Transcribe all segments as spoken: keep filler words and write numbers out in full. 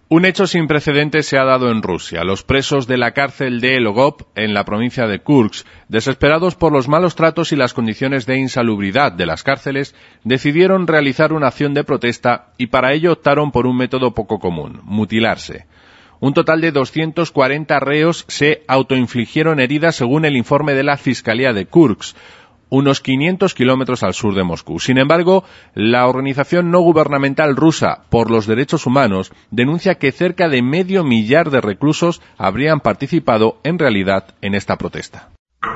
Un hecho sin precedentes se ha dado en Rusia. Los presos de la cárcel de Logov, en la provincia de Kursk, desesperados por los malos tratos y las condiciones de insalubridad de las cárceles, decidieron realizar una acción de protesta y para ello optaron por un método poco común: mutilarse. Un total de doscientos cuarenta reos se autoinfligieron heridas según el informe de la Fiscalía de Kursk, unos quinientos kilómetros al sur de Moscú. Sin embargo, la organización no gubernamental rusa por los derechos humanos denuncia que cerca de medio millar de reclusos habrían participado en realidad en esta protesta.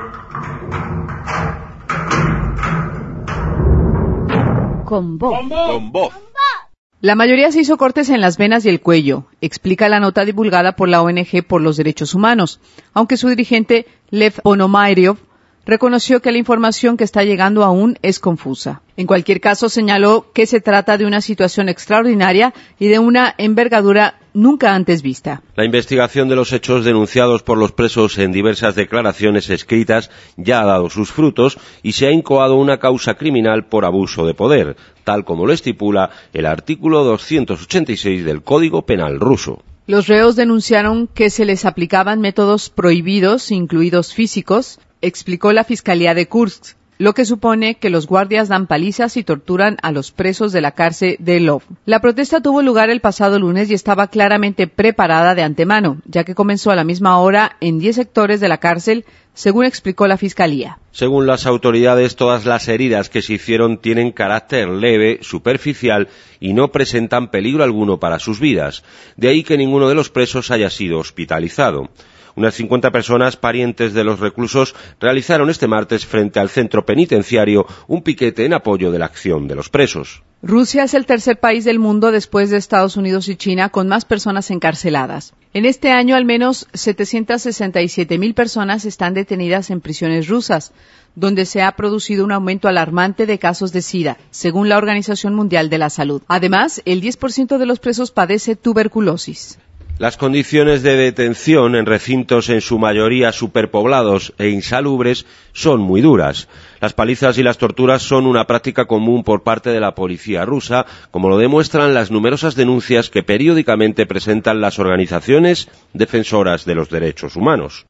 Con voz. Con voz. La mayoría se hizo cortes en las venas y el cuello, explica la nota divulgada por la O N G por los Derechos Humanos, aunque su dirigente, Lev Ponomaryov, reconoció que la información que está llegando aún es confusa. En cualquier caso, señaló que se trata de una situación extraordinaria y de una envergadura nunca antes vista. La investigación de los hechos denunciados por los presos en diversas declaraciones escritas ya ha dado sus frutos y se ha incoado una causa criminal por abuso de poder, tal como lo estipula el artículo doscientos ochenta y seis del Código Penal ruso. Los reos denunciaron que se les aplicaban métodos prohibidos, incluidos físicos, explicó la Fiscalía de Kursk, lo que supone que los guardias dan palizas y torturan a los presos de la cárcel de Lov. La protesta tuvo lugar el pasado lunes y estaba claramente preparada de antemano, ya que comenzó a la misma hora en diez sectores de la cárcel, según explicó la Fiscalía. Según las autoridades, todas las heridas que se hicieron tienen carácter leve, superficial y no presentan peligro alguno para sus vidas. De ahí que ninguno de los presos haya sido hospitalizado. Unas cincuenta personas, parientes de los reclusos, realizaron este martes frente al centro penitenciario un piquete en apoyo de la acción de los presos. Rusia es el tercer país del mundo después de Estados Unidos y China con más personas encarceladas. En este año, al menos setecientas sesenta y siete mil personas están detenidas en prisiones rusas, donde se ha producido un aumento alarmante de casos de SIDA, según la Organización Mundial de la Salud. Además, el diez por ciento de los presos padece tuberculosis. Las condiciones de detención en recintos en su mayoría superpoblados e insalubres son muy duras. Las palizas y las torturas son una práctica común por parte de la policía rusa, como lo demuestran las numerosas denuncias que periódicamente presentan las organizaciones defensoras de los derechos humanos.